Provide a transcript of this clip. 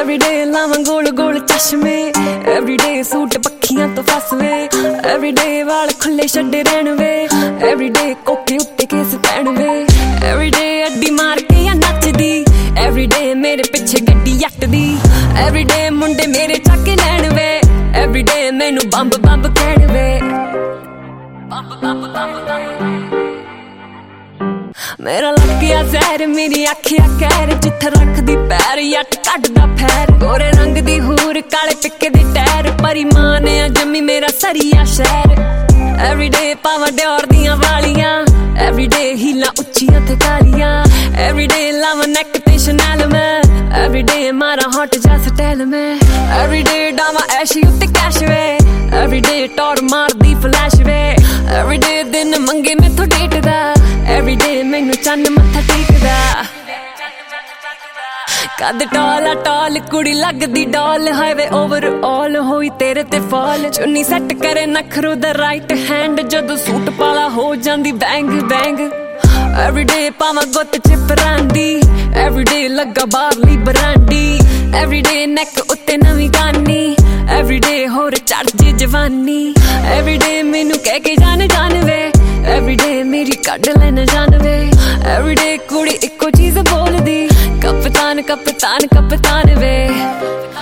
everyday ਲਾਵਾਂ ਗੋਲ ਗੋਲ ਚਸ਼ਮੇ everyday suit ਪੱਖੀਆਂ ਤੋਂ ਫਸ ਵੇ everyday ਵਾਲ ਖੁੱਲੇ ਛੱਡੇ ਰਹਿਣ ਵੇ everyday ਕੋਕੇ ਉੱਤੇ ਕੇਸ ਪੈਣ ਵੇ everyday ਅੱਡੀ ਮਾਰ ਕੇ ਜਾਂ ਨੱਚਦੀ everyday ਮੇਰੇ ਪਿੱਛੇ ਗੱਡੀ ਯੱਟਦੀ everyday ਮੁੰਡੇ ਮੇਰੇ ਚੱਕ ਲੈਣ ਵੇ everyday ਮੈਨੂੰ ਬੰਬ ਬੰਬ ਕਹਿਣ ਵੇ ਮੇਰਾ ਲੱਗਿਆ ਜ਼ਹਿਰ ਮੇਰੀ ਅੱਖਿਆ ਕਹਿਰ ਜਿੱਥੇ ਰੱਖਦੀ ਪੈਰ ਜੱਟ ਕੱਢਦਾ ਫੈਰ ਗੋਰੇ ਰੰਗ ਦੀ ਹੂਰ ਕਾਲੇ ਪਿੱਕੇ ਦੇ ਟਾਇਰ ਪਰੀ ਮਾਂ ਨੇ ਜੰਮੀ ਮੇਰਾ ਸਰੀਆ ਸ਼ਹਿਰ everyday ਪਾਵਾਂ ਡਿਓਰ ਦੀਆਂ ਵਾਲੀਆਂ everyday ਹੀਲਾਂ ਉੱਚੀਆਂ ਤੇ ਕਾਲੀਆਂ everyday ਲਾਵਾਂ ਨੈਕ ਤੇ ਸ਼ਨੈਲ ਮੈਂ everyday ਮਾਰਾ ਹੌਟ ਜਾ ਸਟਾਈਲ ਮੈਂ everyday ਡਾਵਾਂ ਐਸ਼ੀ ਉੱਤੇ ਕੈਸ਼ ਵੇ everyday ਟੌਰ ਮਾਰਦੀ ਫਲੈਸ਼ ਵੇ everyday ਦਿਨ ਮੰਗੇ ਮੈਥੋਂ ਡੇਟ ਦਾ everyday ਮੈਨੂੰ ਚੰਨ ਮੱਥਾ ਟੇਕਦਾ ਕਦ ਟੋਲਾ ਟੋਲ ਕੁੜੀ ਲੱਗਦੀ ਡੋਲ ਹਾਈਵੇ ਓਵਰ ਆਲ ਹੋਈ ਤੇਰੇ ਤੇ ਫਾਲ ਚੁੰਨੀ ਸੈੱਟ ਕਰੇ ਨਖਰੂ ਦਾ ਰਾਈਟ ਹੈਂਡ ਜਦੋਂ ਸੂਟ ਪਾਲਾ ਹੋ ਜਾਂਦੀ ਬੈਂਗ ਬੈਂਗ everyday ਪਾਵਾਂ ਗੁੱਤ ਚ ਪਰਾਂਦੀ everyday ਲੱਗਾ ਬਾਹਰਲੀ ਬਰਾਂਡੀ everyday ਨੈਕ ਉੱਤੇ ਨਵੀਂ ਗਾਨੀ everyday ਹੋਰ ਚੜ ਜੇ ਜਵਾਨੀ everyday ਮੈਨੂੰ ਕਹਿ ਕੇ ਜਾਣ ਵੇ everyday ਮੇਰੀ ਕੱਢ ਲੈਣ ਜਾਣ ਵੇ everyday ਕੁੜੀ ਇੱਕੋ ਚੀਜ਼ ਬੋਲਦੀ ਕਪਤਾਨ ਕਪਤਾਨ ਕਪਤਾਨ ਵੇ